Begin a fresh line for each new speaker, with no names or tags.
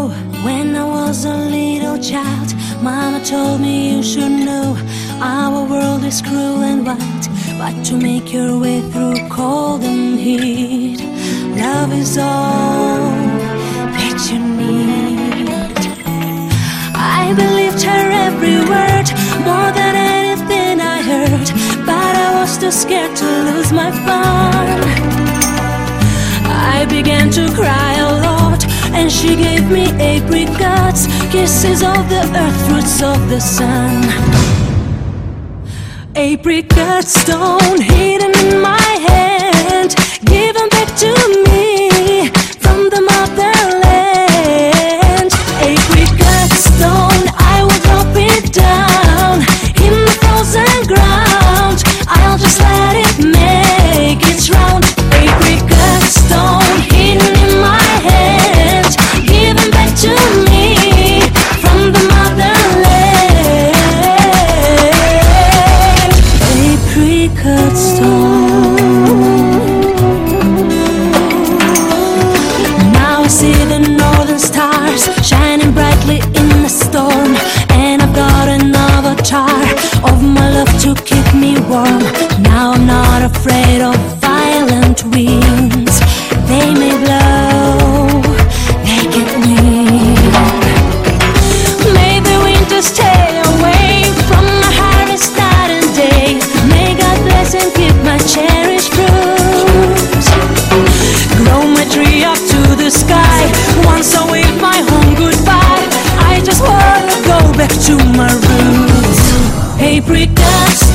When I was a little child, Mama told me you should know our world is cruel and wild, but to make your way through cold and heat, love is all that you need. I believed her every word, more than anything I heard, but I was too scared to lose my fun. I began to cry a lot, and she gave me apricots, kisses of the earth, fruits of the sun. Apricot stone hidden in my hand, given back to me from the motherland. Apricot stone, I will drop it down in the frozen ground. I'll just let it make its round. Apricot stone hidden in my hand, given back to me from the motherland. Apricot stone. Now I see the northern stars shining brightly in the storm, and I've got an avatar of my love to keep me warm. Now I'm not afraid of violent winds. They may blow, they can win. May the winter stay away from my harvest night and day. May God bless and keep my cherished fruits. Grow my tree up to the sky. Once I wave my home goodbye, I just wanna go back to my roots. Apricot